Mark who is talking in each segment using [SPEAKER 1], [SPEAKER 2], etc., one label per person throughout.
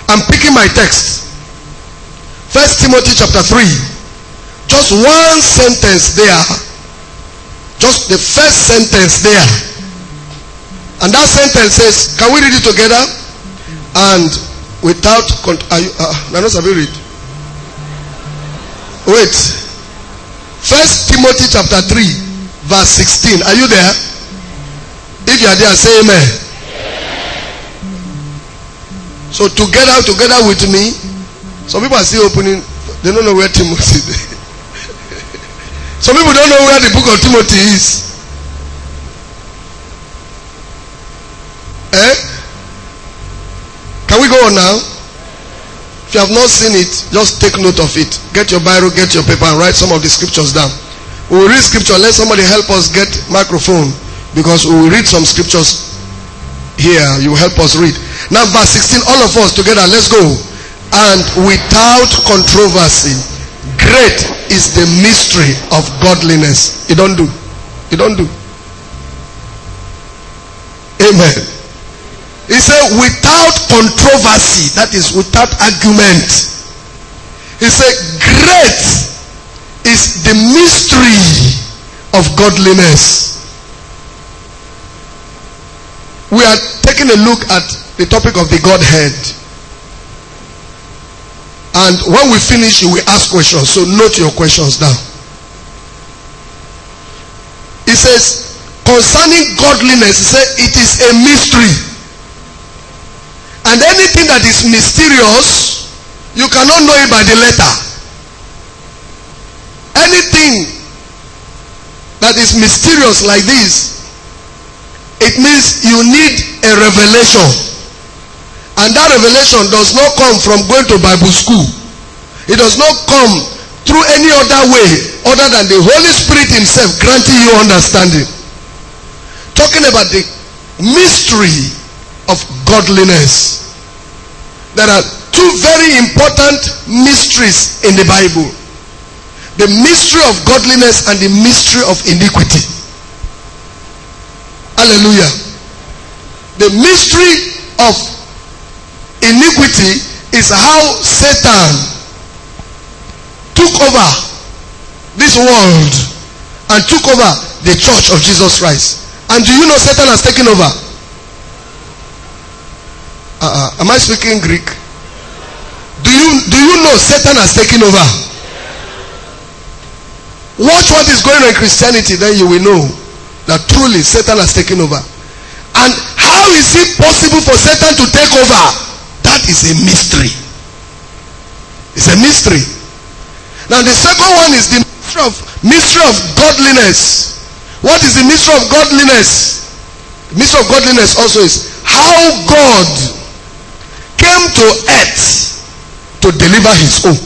[SPEAKER 1] I'm picking my text. 1 Timothy chapter 3. Just one sentence there. Just the first sentence there. And that sentence says, can we read it together? And without, read. Wait. 1 Timothy chapter 3 verse 16. Are you there? If you are there, say amen. So together with me, some people are still opening, they don't know where Timothy is. Some people don't know where the book of Timothy is. Can we go on now? If you have not seen it, just take note of it. Get your Bible, get your paper, and write some of the scriptures down. We will read scripture. Let somebody help us get microphone, because we will read some scriptures here. You will help us read. Now verse 16, all of us together, let's go. And without controversy, great is the mystery of godliness. You don't do. You don't do. Amen. He said without controversy, that is without argument. He said great is the mystery of godliness. We are taking a look at the topic of the Godhead. And when we finish, you will ask questions. So note your questions down. He says, concerning godliness, he said it is a mystery. And anything that is mysterious, you cannot know it by the letter. Anything that is mysterious like this, it means you need a revelation. And that revelation does not come from going to Bible school. It does not come through any other way other than the Holy Spirit himself granting you understanding. Talking about the mystery of godliness. There are two very important mysteries in the Bible. The mystery of godliness and the mystery of iniquity. Hallelujah. The mystery of iniquity is how Satan took over this world and took over the church of Jesus Christ. And do you know Satan has taken over? Am I speaking Greek? Do you know Satan has taken over? Watch what is going on in Christianity, then you will know that truly Satan has taken over. And how is it possible for Satan to take over? That is a mystery. It's a mystery. Now the second one is the mystery of godliness. What is the mystery of godliness? The mystery of godliness also is how God came to earth to deliver his own.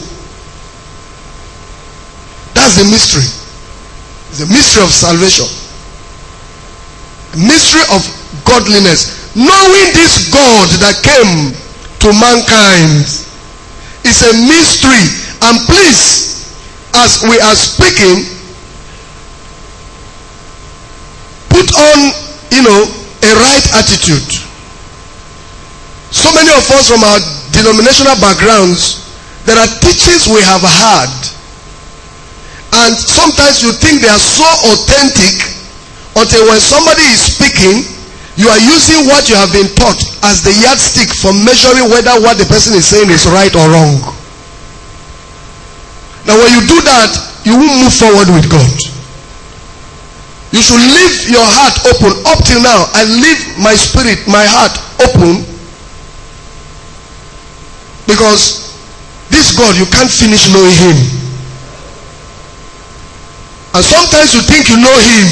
[SPEAKER 1] That's the mystery. It's the mystery of salvation. The mystery of godliness. Knowing this God that came to mankind is a mystery. And please, as we are speaking, put on, a right attitude. So many of us from our denominational backgrounds, there are teachings we have had, and sometimes you think they are so authentic until when somebody is speaking, you are using what you have been taught as the yardstick for measuring whether what the person is saying is right or wrong. Now when you do that, you won't move forward with God. You should leave your heart open. Up till now, I leave my spirit, my heart open, because this God, you can't finish knowing him. And sometimes you think you know him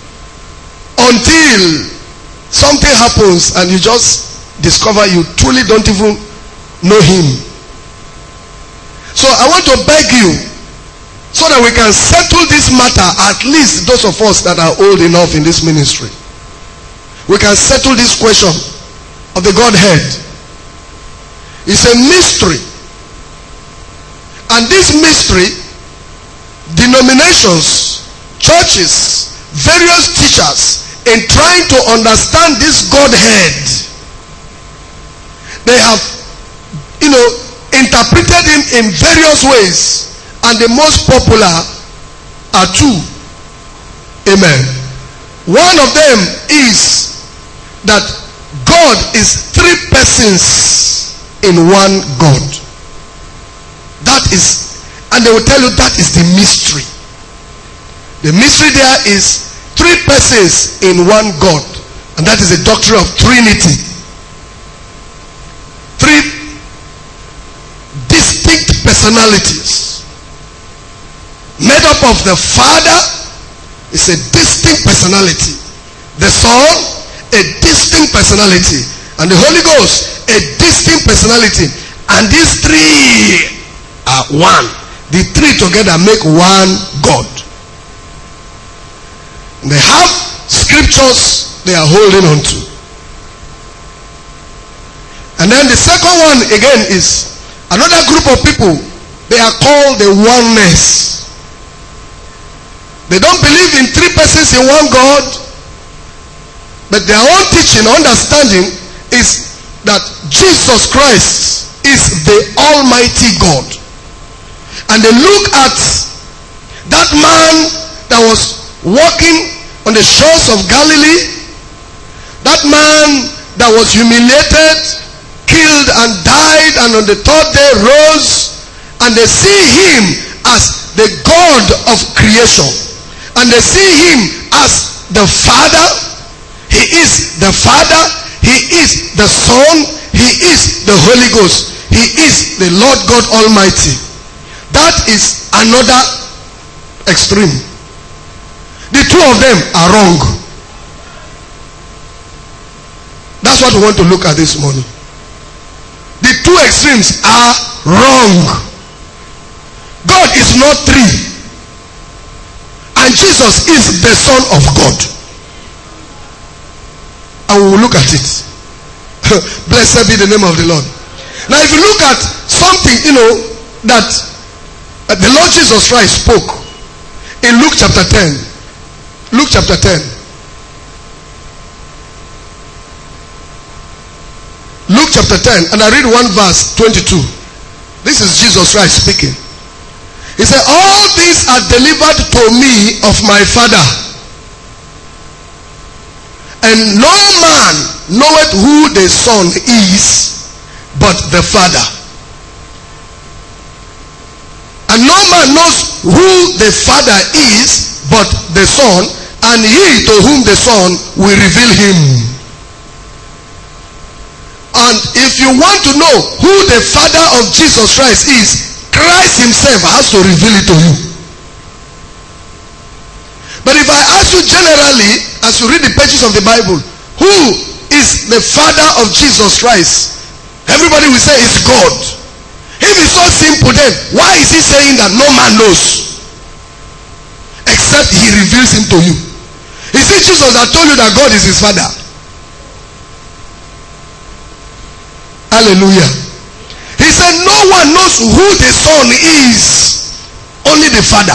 [SPEAKER 1] until something happens and you just discover you truly don't even know him. So I want to beg you, so that we can settle this matter, at least those of us that are old enough in this ministry, we can settle this question of the Godhead. It's a mystery. And this mystery, denominations, churches, various teachers, in trying to understand this Godhead, they have, interpreted him in various ways, and the most popular are two. Amen. One of them is that God is three persons in one God. That is, and they will tell you that is the mystery. The mystery there is three persons in one God, and that is the doctrine of Trinity. Three distinct personalities made up of the Father is a distinct personality, the Son a distinct personality, and the Holy Ghost a distinct personality, and these three are one. The three together make one God. And they have scriptures they are holding on to. And then the second one again is another group of people. They are called the oneness. They don't believe in three persons in one God, but their own teaching, understanding is that Jesus Christ is the Almighty God. And they look at that man that was walking on the shores of Galilee, that man that was humiliated, killed and died, and on the third day rose, and they see him as the God of creation, and they see him as the Father. He is the Father, he is the Son, he is the Holy Ghost, he is the Lord God Almighty. That is another extreme. The two of them are wrong. That's what we want to look at this morning. The two extremes are wrong. God is not three, and Jesus is the Son of God. And we will look at it. Blessed be the name of the Lord. Now if you look at something, that the Lord Jesus Christ spoke in Luke chapter 10. Luke chapter 10. Luke chapter 10, and I read one verse 22. This is Jesus Christ speaking. He said, all things are delivered to me of my Father, and no man knoweth who the Son is but the Father. And no man knows who the Father is but the Son, and he to whom the Son will reveal him. And if you want to know who the Father of Jesus Christ is, Christ himself has to reveal it to you. But if I ask you generally, as you read the pages of the Bible, who is the Father of Jesus Christ, everybody will say it's God. If it's so simple, then why is he saying that no man knows except he reveals him to you? Is it Jesus that told you that God is his Father? Hallelujah. He said no one knows who the Son is, only the Father.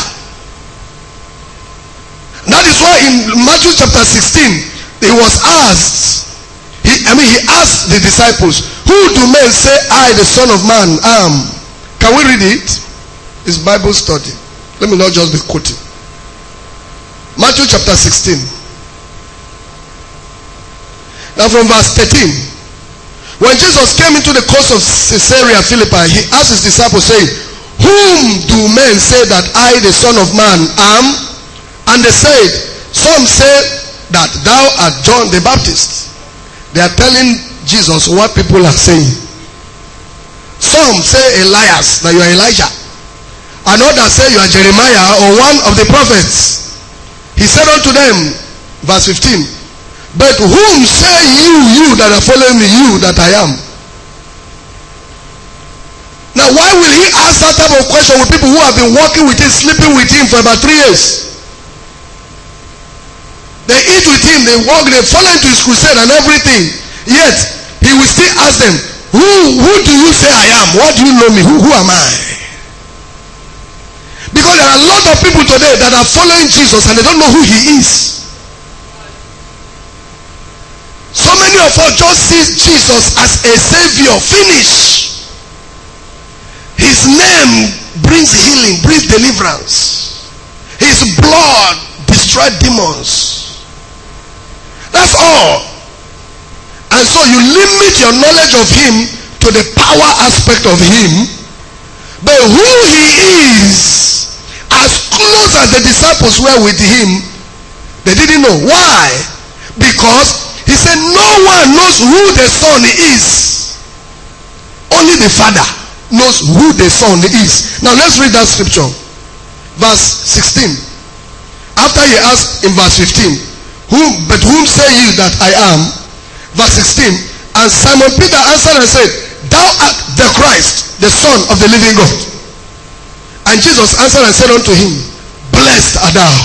[SPEAKER 1] That is why in Matthew chapter 16 he was asked, he asked the disciples, who do men say I, the Son of Man, am? Can we read it? It's Bible study. Let me not just be quoting. Matthew chapter 16. Now from verse 13. When Jesus came into the coast of Caesarea Philippi, he asked his disciples, saying, whom do men say that I, the Son of Man, am? And they said, some say that thou art John the Baptist. They are telling Jesus what people are saying. Some say Elias, that you are Elijah. And others say you are Jeremiah or one of the prophets. He said unto them, verse 15, but whom say you that are following me, you that I am? Now why will he ask that type of question with people who have been walking with him, sleeping with him for about 3 years? They eat with him, they walk, they follow into his crusade and everything. Yet he will still ask them, who do you say I am? What do you know me? Who am I? Because there are a lot of people today that are following Jesus and they don't know who he is. So many of us just see Jesus as a savior, finish. name brings healing, brings deliverance. His blood destroyed demons. That's all. And so you limit your knowledge of him to the power aspect of him. But who he is, as close as the disciples were with him, they didn't know. Why? Because he said no one knows who the Son is. Only the Father knows who the Son is. Now let's read that scripture. Verse 16. After he asked in verse 15, but whom say you that I am? Verse 16. And Simon Peter answered and said, thou art the Christ, the Son of the living God. And Jesus answered and said unto him, blessed art thou,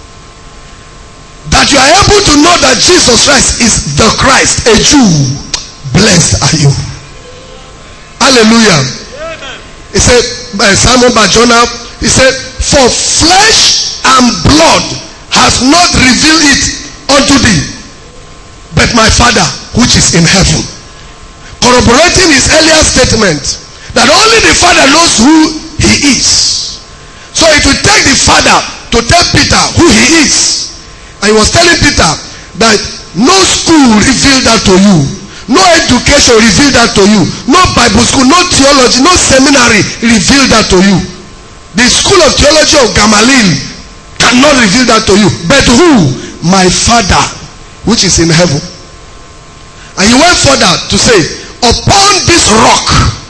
[SPEAKER 1] that you are able to know that Jesus Christ is the Christ, a Jew. Blessed are you. Hallelujah. He said, Simon Barjona, he said, for flesh and blood has not revealed it unto thee, but my Father which is in heaven. Corroborating his earlier statement that only the Father knows who he is. So it will take the Father to tell Peter who he is. And he was telling Peter that no school revealed that to you. No education revealed that to you. No Bible school, no theology, no seminary revealed that to you. The school of theology of Gamaliel cannot reveal that to you. But who? My Father which is in heaven. And he went further to say, upon this rock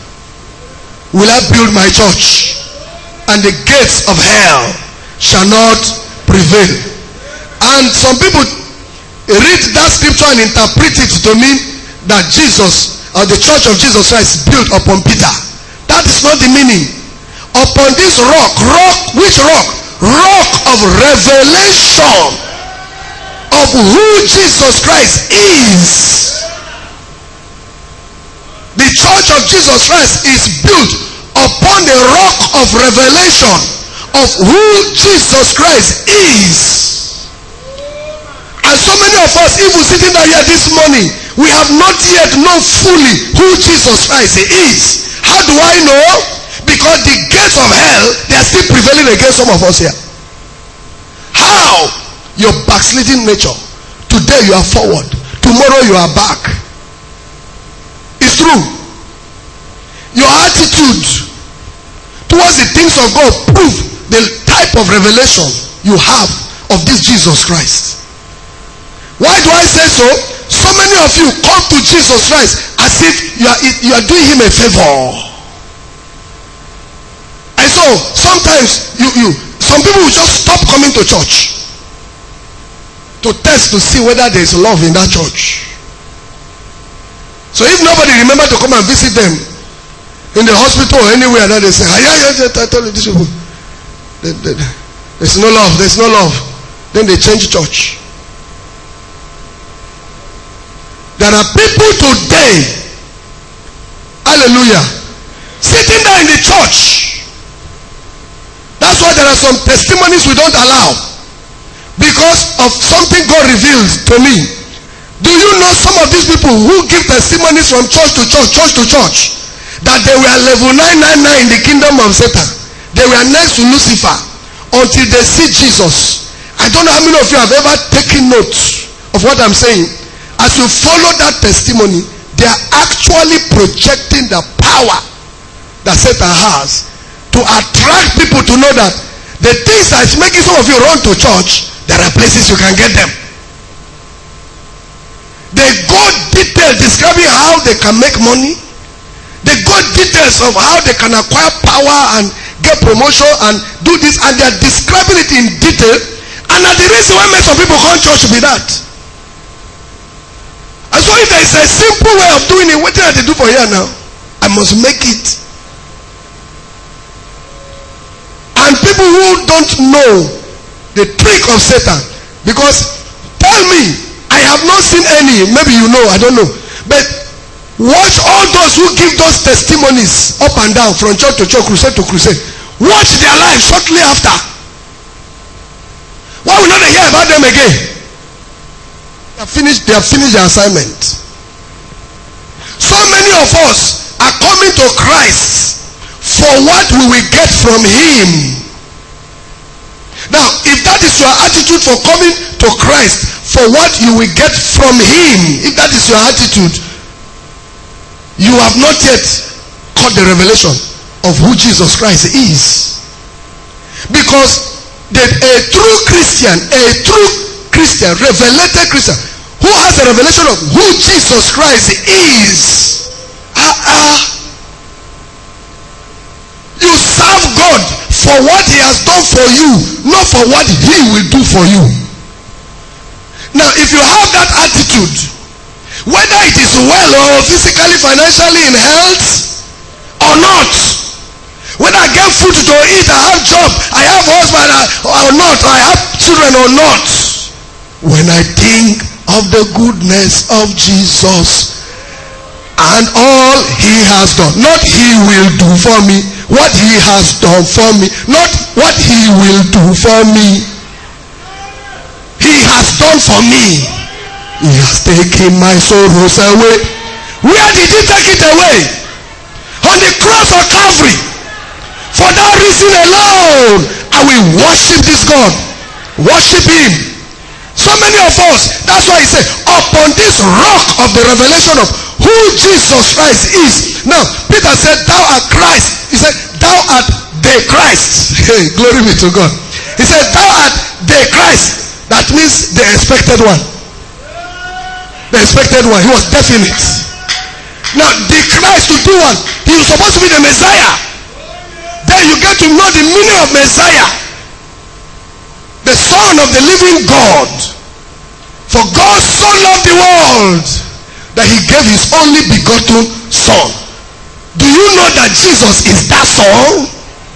[SPEAKER 1] will I build my church, and the gates of hell shall not prevail. And some people read that scripture and interpret it to mean that Jesus, or the church of Jesus Christ, built upon Peter. That is not the meaning. Upon this rock, which rock? Rock of revelation of who Jesus Christ is. The church of Jesus Christ is built upon the rock of revelation of who Jesus Christ is. And so many of us, even sitting down here this morning, we have not yet known fully who Jesus Christ is. How do I know? Because the gates of hell, they are still prevailing against some of us here. How? Your backsliding nature. Today you are forward, tomorrow you are back. It's true. Your attitude towards the things of God prove the type of revelation you have of this Jesus Christ. Why do I say so? So many of you come to Jesus Christ as if you are doing him a favor. And so sometimes some people will just stop coming to church to test to see whether there is love in that church. So if nobody remember to come and visit them in the hospital or anywhere, that they say, I told you these people, there's no love, there's no love. Then they change church. There are people today, hallelujah, sitting there in the church. That's why there are some testimonies we don't allow, because of something God revealed to me. Do you know some of these people who give testimonies from church to church, that they were level 999 in the kingdom of Satan? They were next to Lucifer until they see Jesus. I don't know how many of you have ever taken notes of what I'm saying. As you follow that testimony, they are actually projecting the power that Satan has to attract people to know that the things that is making some of you run to church, there are places you can get them. They go details describing how they can make money. They go details of how they can acquire power and get promotion and do this, and they are describing it in detail. And that the reason why most of people come to church be that. And so if there is a simple way of doing it, what did I do for here now? I must make it. And people who don't know the trick of Satan, because tell me, I have not seen any, maybe you know, I don't know, but watch all those who give those testimonies up and down from church to church, crusade to crusade. Watch their life shortly after. Why will not they hear about them again? They have finished their assignment. So many of us are coming to Christ for what we will get from him. Now, if that is your attitude for coming to Christ, for what you will get from him, if that is your attitude, you have not yet caught the revelation of who Jesus Christ is. Because a true Christian, revelated Christian, who has a revelation of who Jesus Christ is, you serve God for what he has done for you, not for what he will do for you. Now, if you have that attitude, whether it is well or physically, financially, in health or not, whether I get food to eat, I have job, I have husband or not, I have children or not, when I think of the goodness of Jesus and all he has done, not he will do for me, what he has done for me, not what he will do for me. He has done for me. He has taken my sorrows away. Where did he take it away? On the cross of Calvary. For that reason alone, I will worship this God. Worship him. So many of us, that's why he said, upon this rock of the revelation of who Jesus Christ is. Now, Peter said, thou art Christ. He said, thou art the Christ. Hey, glory be to God. He said, thou art the Christ. That means the expected one. The expected one. He was definite. Now, the Christ to do one. He was supposed to be the Messiah. Then you get to know the meaning of Messiah. The Son of the living God. For God so loved the world that he gave his only begotten Son. Do you know that Jesus is that Son?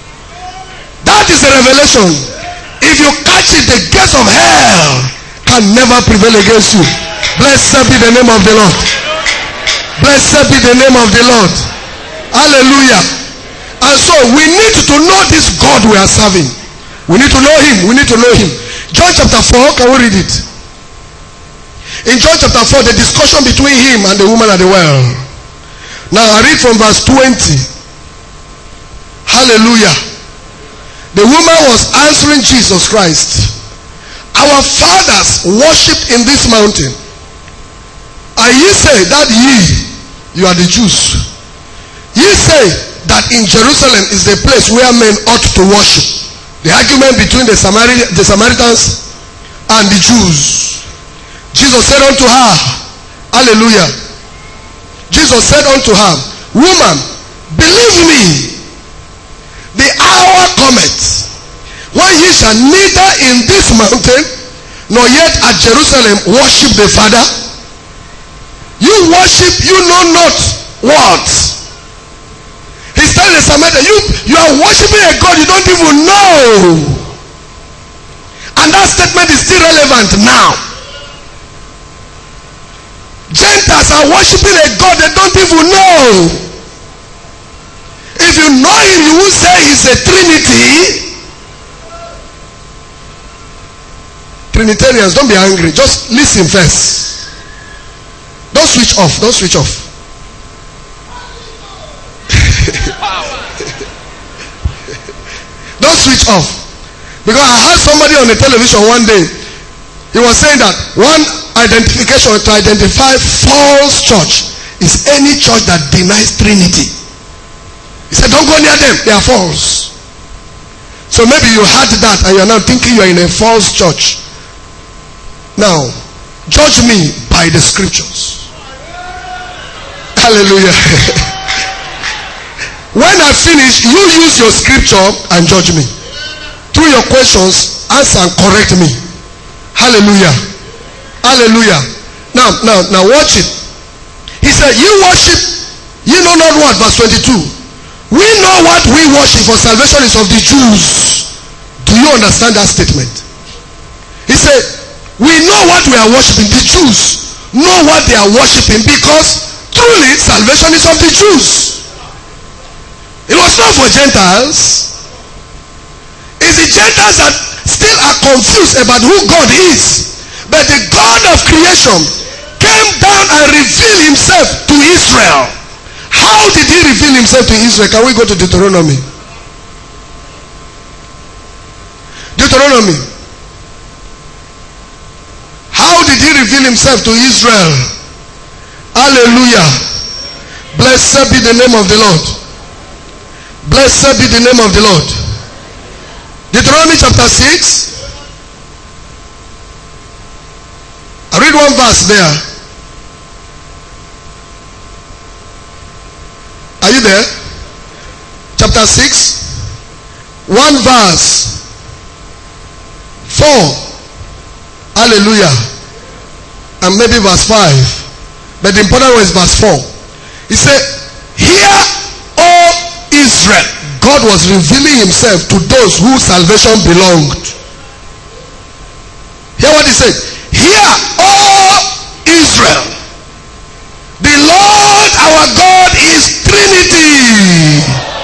[SPEAKER 1] That is a revelation. If you catch it, the gates of hell can never prevail against you. Blessed be the name of the Lord. Blessed be the name of the Lord. Hallelujah. And so we need to know this God we are serving. We need to know him. We need to know him. John chapter 4, can we read it? In John chapter 4, the discussion between him and the woman at the well. Now I read from verse 20. Hallelujah. The woman was answering Jesus Christ. Our fathers worshipped in this mountain. And ye say that you are the Jews. Ye say that in Jerusalem is the place where men ought to worship. The argument between the Samaritans and the Jews. Jesus said unto her, hallelujah. Jesus said unto her, woman, believe me, the hour cometh when ye shall neither in this mountain nor yet at Jerusalem worship the Father. You worship, you know not what. He's telling the Samaritan, you are worshiping a God you don't even know. And that statement is still relevant now. Gentiles are worshiping a God they don't even know. If you know him, you will say he's a Trinity. Trinitarians, don't be angry. Just listen first. Don't switch off. Don't switch off. Don't switch off. Because I heard somebody on the television one day. He was saying that one identification to identify false church is any church that denies Trinity. He said, don't go near them. They are false. So maybe you heard that and you are now thinking you are in a false church. Now, judge me by the scriptures. Hallelujah. When I finish, you use your scripture and judge me. Through your questions, answer and correct me. Hallelujah. Hallelujah. Now watch it. He said, you worship, you know not what? Verse 22. We know what we worship, for salvation is of the Jews. Do you understand that statement? He said, we know what we are worshiping. The Jews know what they are worshiping, because truly salvation is of the Jews. It was not for Gentiles. It's the Gentiles that still are confused about who God is. But the God of creation came down and revealed himself to Israel. How How did he reveal himself to Israel? Can we go to Deuteronomy? Deuteronomy. How did he reveal himself to Israel? Hallelujah. Blessed be the name of the Lord. Blessed be the name of the Lord. Deuteronomy chapter 6. I read one verse there. Are you there? Chapter 6. One verse. 4. Hallelujah. And maybe verse 5. But the important one is verse 4. He said, "Hear, O Israel." God was revealing himself to those whose salvation belonged. Hear what he said. "Hear, O Israel. The Lord our God is Trinity."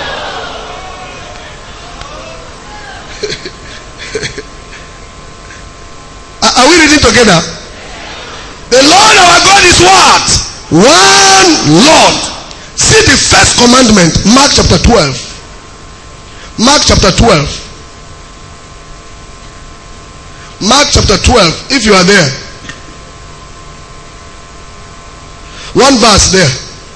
[SPEAKER 1] Are we reading together? The Lord our God is what? One Lord. See the first commandment, Mark chapter 12. Mark chapter 12. Mark chapter 12, if you are there. One verse there.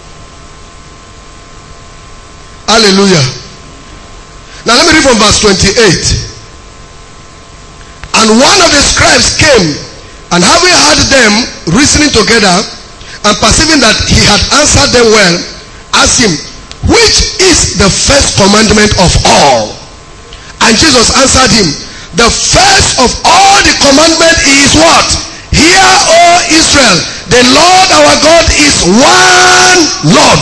[SPEAKER 1] Hallelujah. Now let me read from verse 28. "And one of the scribes came, and having heard them reasoning together, and perceiving that he had answered them well, asked him, Which is the first commandment of all? And Jesus answered him, The first of all the commandment is what? Hear, O Israel, the Lord our God is one Lord.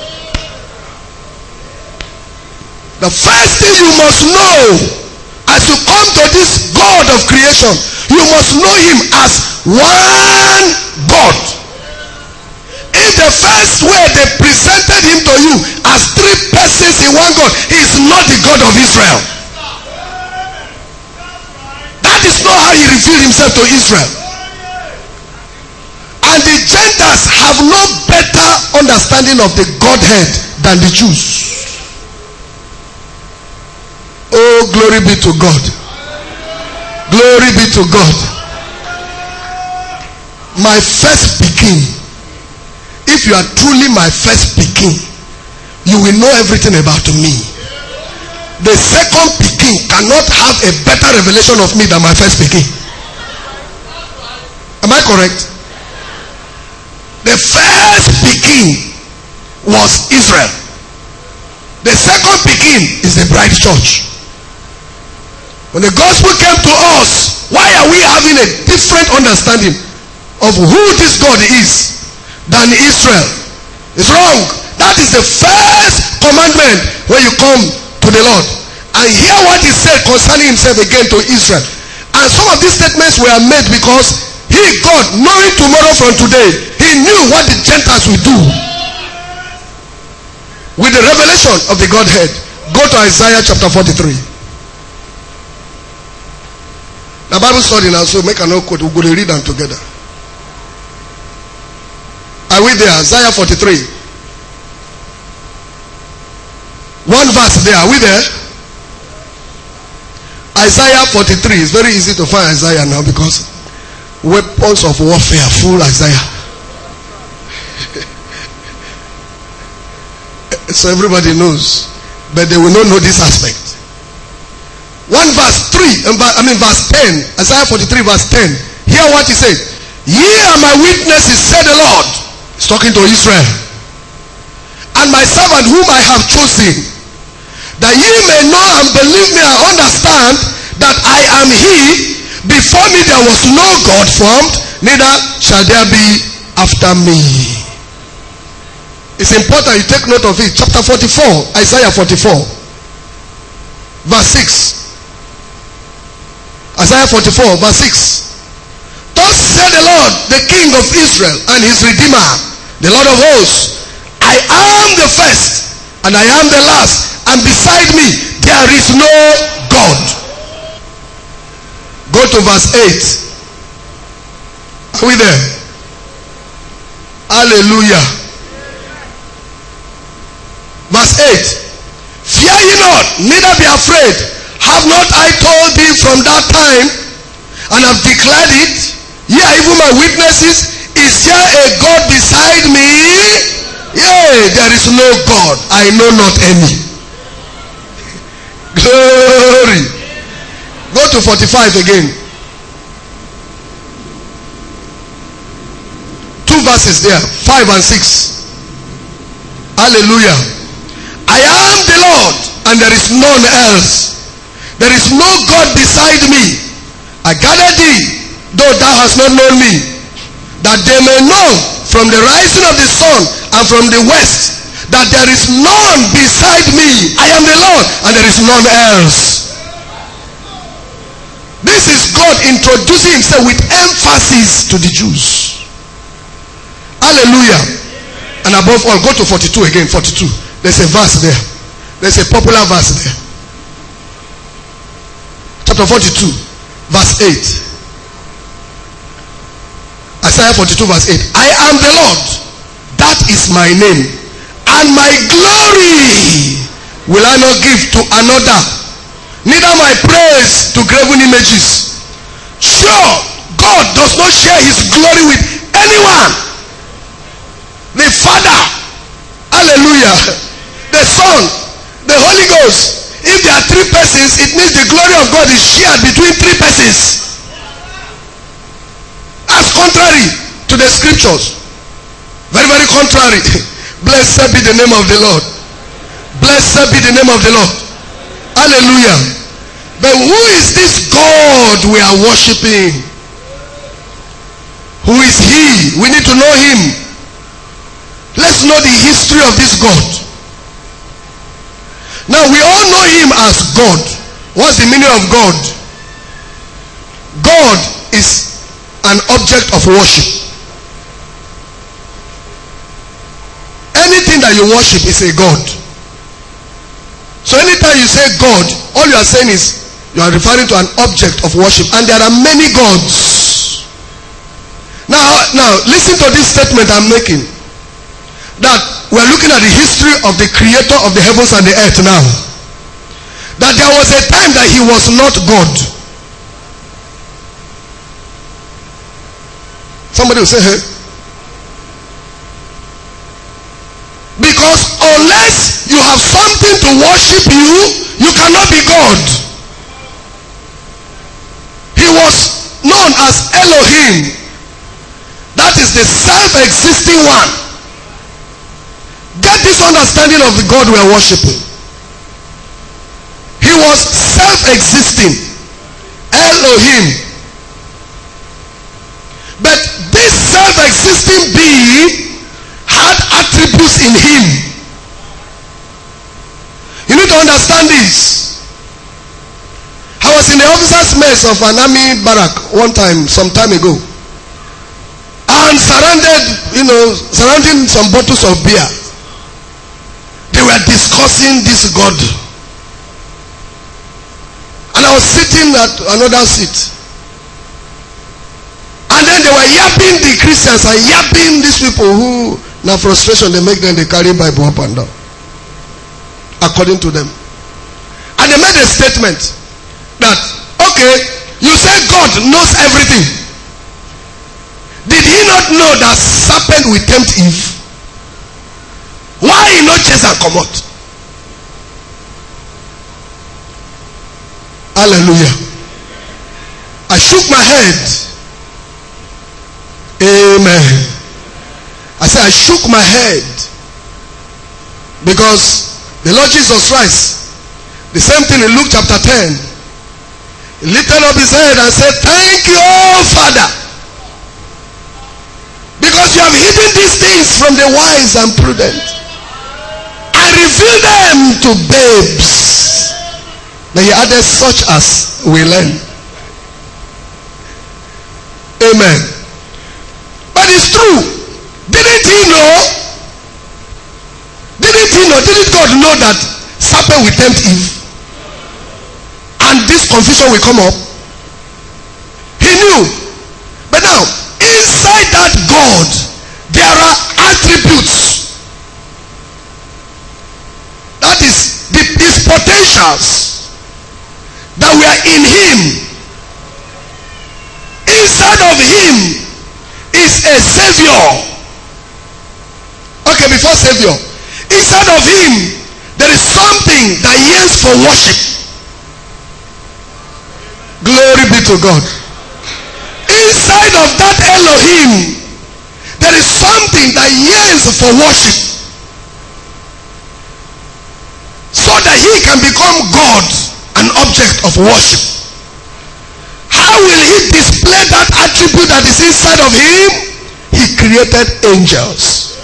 [SPEAKER 1] The first thing you must know as you come to this God of creation, you must know him as one God. If the first way they presented him to you as three persons in one God, he is not the God of Israel. That is not how he revealed himself to Israel. And the Gentiles have no better understanding of the Godhead than the Jews. Oh, glory be to God. Glory be to God. My first beginning. If you are truly my first beginning, you will know everything about me. The second beginning cannot have a better revelation of me than my first beginning. Am I correct? The first beginning was Israel. The second beginning is the bride church. When the gospel came to us, why are we having a different understanding of who this God is than Israel? It's wrong. That is the first commandment when you come to the Lord. And hear what he said concerning himself again to Israel. And some of these statements were made because he, God, knowing tomorrow from today, he knew what the Gentiles will do with the revelation of the Godhead. Go to Isaiah chapter 43. The Bible study now, so make a note quote. We're going to read them together. Are we there? Isaiah 43. One verse there. Are we there? Isaiah 43. It's very easy to find Isaiah now because weapons of warfare, full Isaiah. So everybody knows. But they will not know this aspect. One verse 3, verse 10. Isaiah 43 verse 10. Hear what he said. Ye are my witnesses, said the Lord. He's talking to Israel. And my servant whom I have chosen, that ye may know and believe me and understand that I am he. Before me there was no God formed, neither shall there be after me. It's important you take note of it. Chapter 44, Isaiah 44, verse 6. Isaiah 44, verse 6. Thus said the Lord, the King of Israel and his Redeemer, the Lord of hosts, I am the first and I am the last, and beside me there is no God. Go to verse 8. Are we there? Hallelujah. Verse 8. Fear ye not, neither be afraid. Have not I told thee from that time, and have declared it? Ye are even my witnesses. Is there a God beside me? Yea, there is no God. I know not any. Glory. Go to 45 again. 2 verses there, 5 and 6. Hallelujah. I am the Lord, and there is none else. There is no God beside me. I gathered thee, though thou hast not known me, that they may know from the rising of the sun and from the west that there is none beside me. I am the Lord, and there is none else. This is God introducing himself with emphasis to the Jews. Hallelujah. And above all, go to 42 again. 42. There's a verse there. There's a popular verse there. Chapter 42, verse 8. Isaiah 42 verse 8. I am the Lord, that is my name, and my glory will I not give to another, neither my praise to graven images. Sure, God does not share his glory with anyone. The Father, hallelujah, the Son, the Holy Ghost. If there are three persons, it means the glory of God is shared between three persons. As contrary to the scriptures. Very, very contrary. Blessed be the name of the Lord. Blessed be the name of the Lord. Hallelujah. But who is this God we are worshiping? Who is he? We need to know him. Let's know the history of this God. Now we all know him as God. What's the meaning of God? God is an object of worship. Anything that you worship is a God. So anytime you say God, all you are saying is you are referring to an object of worship, and there are many gods. Now listen to this statement I'm making, that we're looking at the history of the creator of the heavens and the earth now. That there was a time that he was not God. Somebody will say, hey. Because unless you have something to worship you, you cannot be God. He was known as Elohim. That is the self-existing one. Get this understanding of the God we are worshiping. He was self-existing. Elohim. But this self-existing being had attributes in him. You need to understand this. I was in the officers' mess of an army barrack one time, some time ago. And surrounding some bottles of beer. They were discussing this God. And I was sitting at another seat. And then they were yapping the Christians and yapping these people who, now frustration, they make them, they carry Bible up and down. According to them. And they made a statement that, okay, you say God knows everything. Did he not know that serpent will tempt Eve? Why he not chase and come out? Hallelujah. I shook my head. Amen. I said I shook my head. Because the Lord Jesus Christ, the same thing in Luke chapter 10, he lifted up his head and said, thank you, oh Father, because you have hidden these things from the wise and prudent and revealed them to babes. Then he added, such as we learn. Amen. But it's true. Didn't he know? Didn't God know that serpent will tempt Eve? And this confusion will come up? He knew. But now, inside that God, there are attributes. potentials that were in him. Inside of him is a savior. Okay, before savior, inside of him there is something that yearns for worship. Glory be to God. Inside of that Elohim there is something that yearns for worship, so that he can become God, an object of worship. How will he display that attribute that is inside of him? He created angels.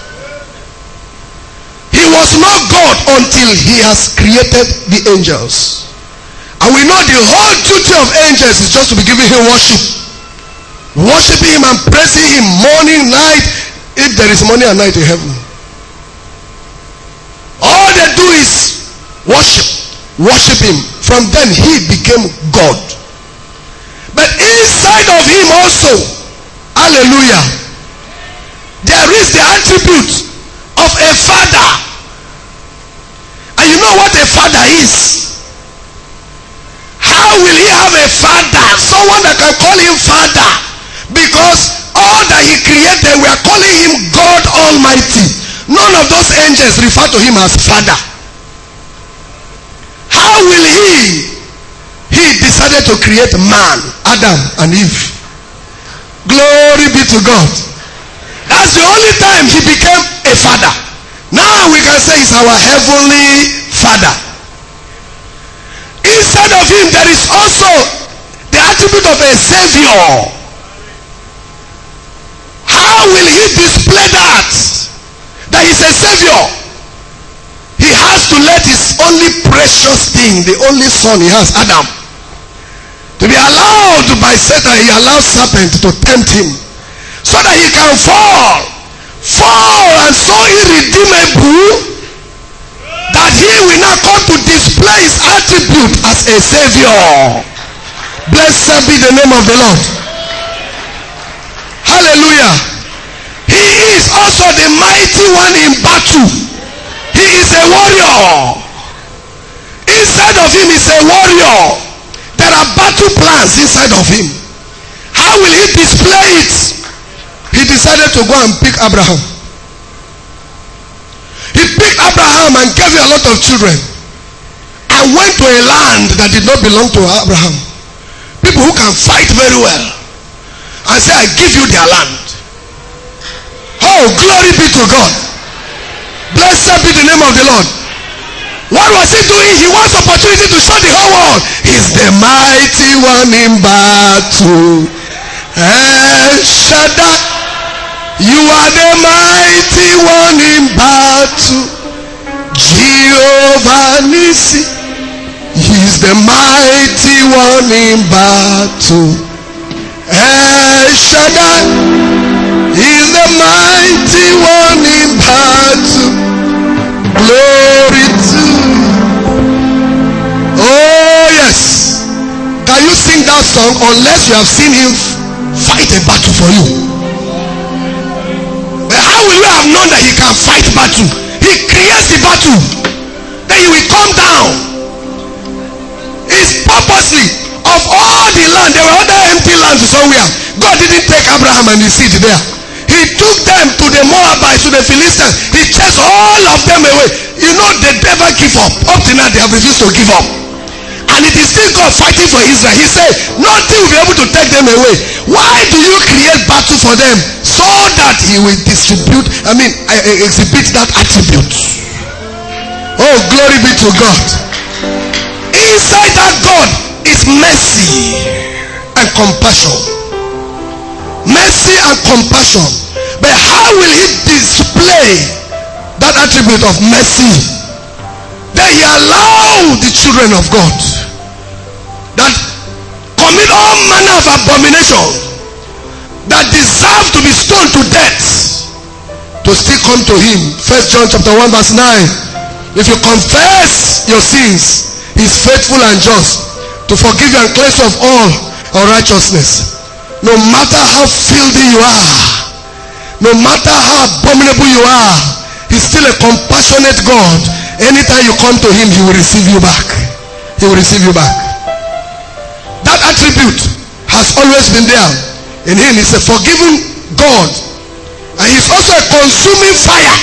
[SPEAKER 1] He was not God until he has created the angels. And we know the whole duty of angels is just to be giving him worship. Worshiping him and praising him morning, night, if there is morning and night in heaven. All they do is worship. Worship him. From then he became God. But inside of him also, hallelujah, there is the attribute of a father. And you know what a father is? How will he have a father? Someone that can call him father. Because all that he created, we are calling him God Almighty. None of those angels refer to him as father. How will he? He decided to create man, Adam and Eve. Glory be to God. That's the only time he became a father. Now we can say he's our heavenly father. Inside of him there is also the attribute of a savior. How will he display that? That he's a savior. He has to let his only precious thing, the only son he has, Adam, to be allowed by Satan. He allows serpent to tempt him so that he can fall and so irredeemable that he will not come to display his attribute as a savior. Blessed be the name of the Lord. Hallelujah. He is also the mighty one in battle. He is a warrior. Inside of him is a warrior. There are battle plans inside of him. How will he display it? He decided to go and pick Abraham. He picked Abraham and gave him a lot of children and went to a land that did not belong to Abraham. People who can fight very well, and say, I give you their land. Oh, glory be to God. Blessed be the name of the Lord. What was he doing? He wants opportunity to show the whole world he's the mighty one in battle. El Shaddai, you are the mighty one in battle. Jehovah Nissi, he's the mighty one in battle. El Shaddai is the mighty one in battle. Glory to you. Oh yes. Can you sing that song unless you have seen him fight a battle for you? But how will you have known that he can fight battle? He creates the battle. Then he will come down. It's purposely. Of all the land, there were other empty lands somewhere. God didn't take Abraham and his seed there. He took them to the Moabites, to the Philistines. He chased all of them away. You know, they never give up. Up to now, they have refused to give up. And it is still God fighting for Israel. He said, nothing will be able to take them away. Why do you create battle for them? So that he will exhibit that attribute. Oh, glory be to God. Inside that God is mercy and compassion. Mercy and compassion. But how will he display that attribute of mercy? Then he allowed the children of God that commit all manner of abomination, that deserve to be stoned to death, to still come to him. 1 John chapter 1 verse 9. If you confess your sins, he is faithful and just to forgive you and cleanse you of all unrighteousness. No matter how filthy you are, no matter how abominable you are, he's still a compassionate God, Anytime you come to him, he will receive you back. He will receive you back. That attribute has always been there in him. He's a forgiving God, and he's also a consuming fire.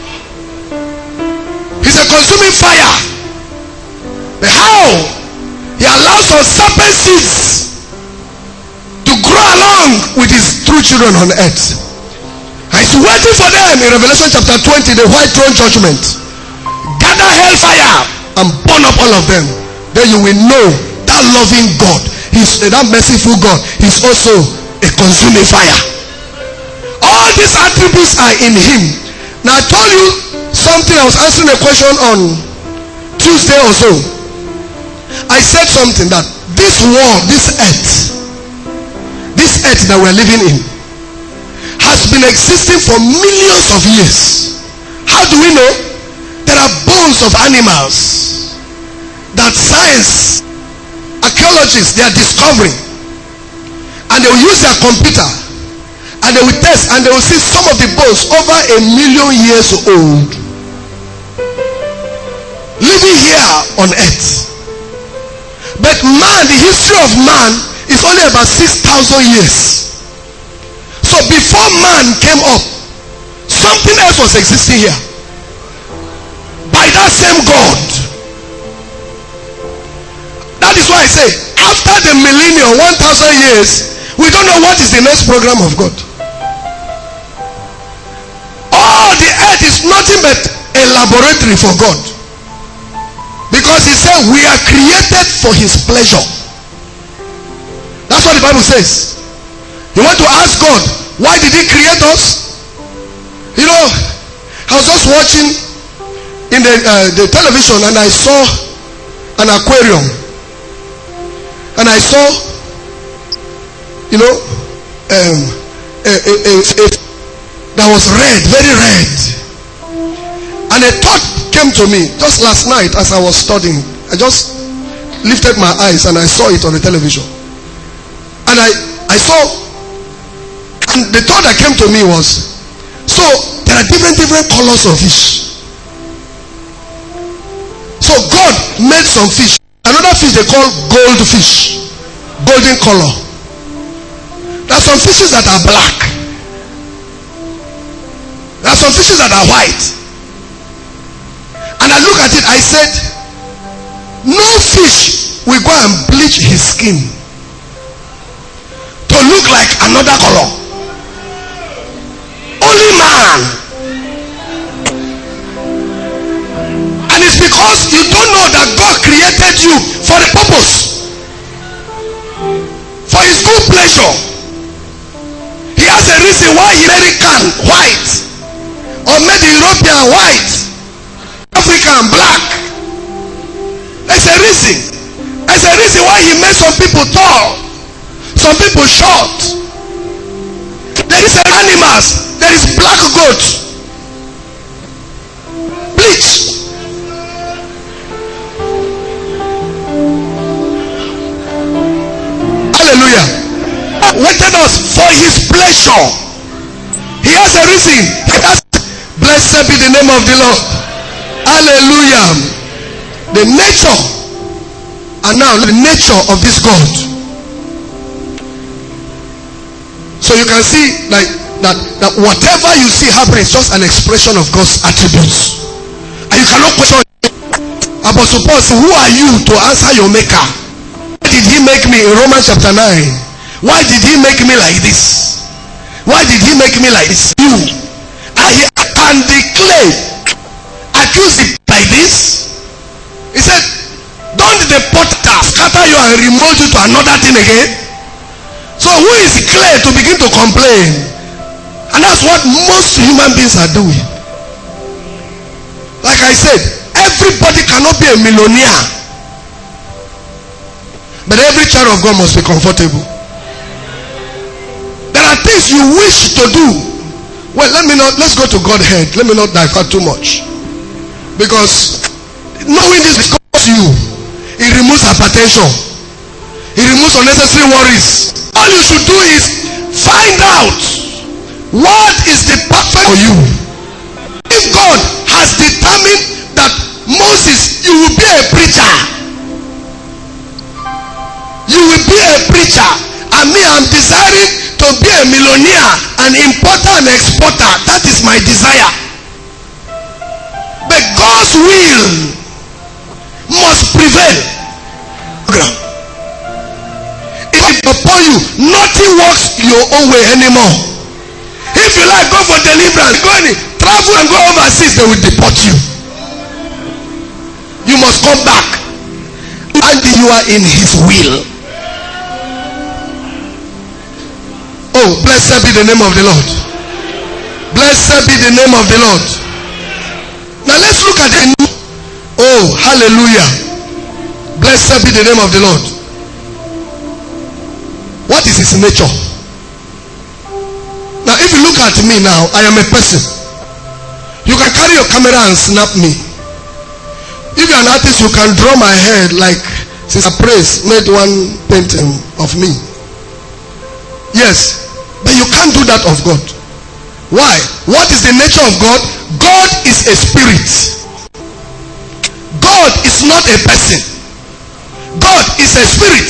[SPEAKER 1] He's a consuming fire. But how? He allows some serpent seeds to grow along with his true children on earth. And he's waiting for them in Revelation chapter 20, the white throne judgment. Gather hellfire and burn up all of them. Then you will know that loving God, that merciful God, is also a consuming fire. All these attributes are in him. Now I told you something. I was answering a question on Tuesday or so. I said something that this world, this earth that we're living in, has been existing for millions of years. How do we know? There are bones of animals that science, archaeologists, they are discovering, and they will use their computer and they will test, and they will see some of the bones over 1 million years old living here on earth. But man, the history of man is only about 6,000 years. So before man came up, something else was existing here by that same God. That is why I say, after the millennium, 1,000 years, we don't know what is the next program of God. All the earth is nothing but a laboratory for God, because he said we are created for his pleasure. That's what the Bible says. You want to ask God, why did he create us? You know, I was just watching in the television, and I saw an aquarium, and I saw, you know, that was red, very red. And a thought came to me just last night as I was studying. I just lifted my eyes and I saw it on the television. And I saw, and the thought that came to me was, so there are different colors of fish. So God made some fish. Another fish they call goldfish, golden color. There are some fishes that are black. There are some fishes that are white. And I look at it, I said, no fish will go and bleach his skin to look like another color. Only man. And it's because you don't know that God created you for a purpose, for his good pleasure. He has a reason why he made American white, or made the European white, African black. There's a reason. There's a reason why he made some people tall, some people short. There is animals. There is black goat, bleach. Hallelujah. Waited us for his pleasure. He has a reason. Blessed be the name of the Lord. Hallelujah. The nature, and now the nature of this God. So you can see like that whatever you see happening is just an expression of God's attributes, and you cannot question it. Apostle Paul said, who are you to answer your maker? Why did he make me? In Romans chapter 9, why did he make me like this? Why did he make me like this? You, and he can declare, accuse it like this. He said, don't the potter scatter you and remold you to another thing again? So who is clay to begin to complain? And that's what most human beings are doing. Like I said, everybody cannot be a millionaire, but every child of God must be comfortable. There are things you wish to do. Well, let's go to Godhead. Let me not divert too much, because knowing this becomes you. It removes hypertension. It removes unnecessary worries. All you should do is find out what is the perfect for you. If God has determined that Moses, you will be a preacher. You will be a preacher. And me, I'm desiring to be a millionaire, an importer and exporter. That is my desire. But God's will must prevail. If upon you, nothing works your own way anymore. If you like, go for deliverance, go and travel and go overseas, they will deport you. You must come back, and you are in His will. Oh, blessed be the name of the Lord. Blessed be the name of the Lord. Now let's look at it. Oh, hallelujah. Blessed be the name of the Lord. What is His nature? Now if you look at me now, I am a person. You can carry your camera and snap me. If you're an artist, you can draw my head like Sister Praise made one painting of me. Yes, but you can't do that of God. Why? What is the nature of God? God is a spirit. God is not a person. God is a spirit.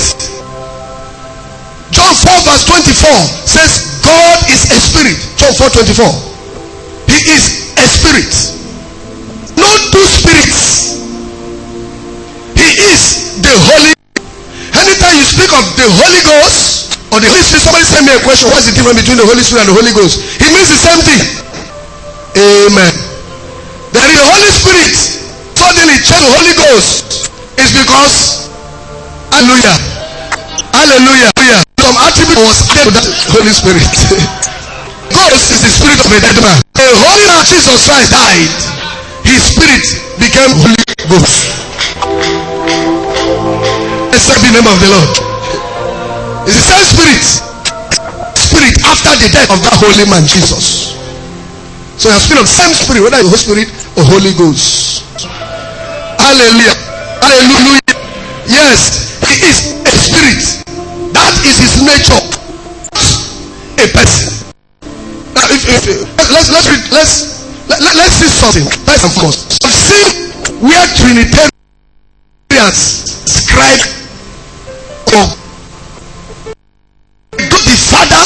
[SPEAKER 1] John 4 verse 24 says God is a spirit. John 4:24. He is a spirit. No two spirits. He is the Holy. Anytime you speak of the Holy Ghost or the Holy Spirit, somebody send me a question. What's the difference between the Holy Spirit and the Holy Ghost? It means the same thing. Amen. There is the Holy Spirit. Suddenly change the Holy Ghost. It's because, hallelujah, hallelujah, some attribute was added to that Holy Spirit. Ghost is the spirit of a dead man. The Holy Man Jesus Christ died. His spirit became Holy Ghost. Blessed be the name of the Lord. It's the same spirit after the death of that holy man Jesus. So you have spirit of same spirit, whether it's Holy Spirit or Holy Ghost. Hallelujah. Hallelujah. Yes, He is a spirit. That is His nature. A person. Now let's see something. First and foremost, I've seen where Trinitarians describe God the Father,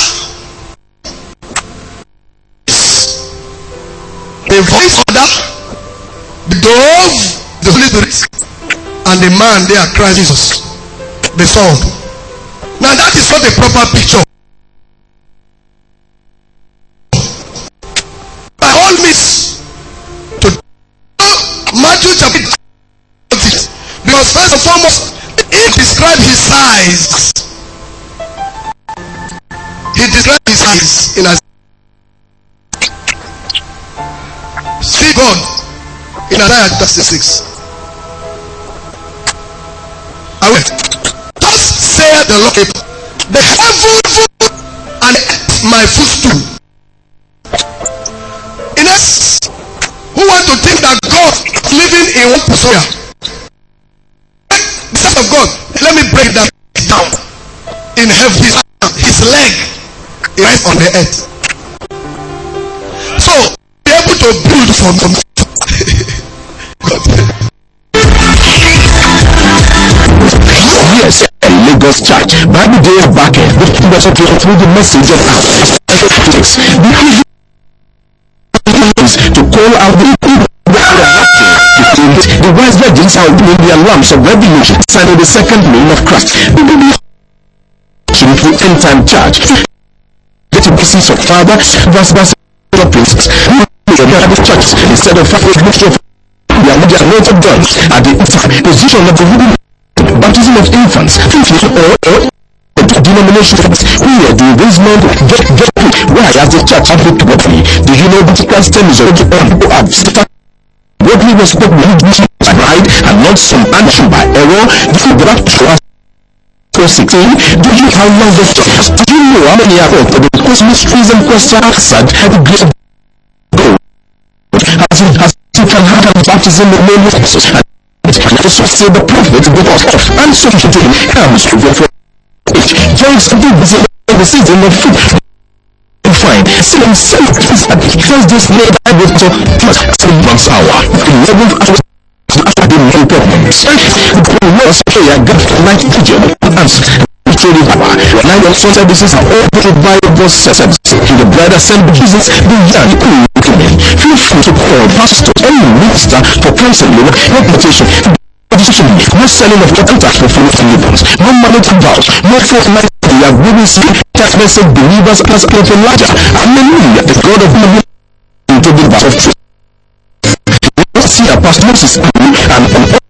[SPEAKER 1] the voice Father, the dove, the Holy Spirit, and the man there, Christ Jesus, the Son. Now that is not a proper picture. By all means, to Matthew chapter 20, because first and foremost, He described His size. He described His size in Isaiah. See God in Isaiah chapter 6. Thus saith the Lord, the heaven and earth my footstool. In us, who want to think that God is living in one person? The Son of God, let me break that down. In heaven, his leg is on the earth. So, be able to build from
[SPEAKER 2] Yes, Lagos Church. Bible Day back through the message of to call out the wise virgins are doing their lamps of revelation, signing the second name of Christ. We will be through end time church. Get to pieces of Father, verse princes. The church instead of mixture of the anointed God at the position of the wooden baptism of infants, or denominations. Here the wisdom get why as the church have looked properly. Do you know that Christ is already on who have what we respect right and not some action by error? The rapture 16. Do you how long the church? Do you know how many are of the mysteries and questions answered at the great goal? As you can have a baptism in the name of Jesus. And also say the prophet because and so to him comes to the joins the season of food. Fine. See himself is at Thursday's later with 7 months hour. 11 hours. the main problems. The Lord's prayer got night vigil answer. Relying on phone services are all viable services. In the bride assembly visits the young women. Feel free to call pastor any minister for counseling, reputation, no selling of contact for full labels, no money to vows, no fortnight. We have witnessed that message believers as Prophet Elijah. Hallelujah, the God of heaven into the battle of truth. See a pastor Moses and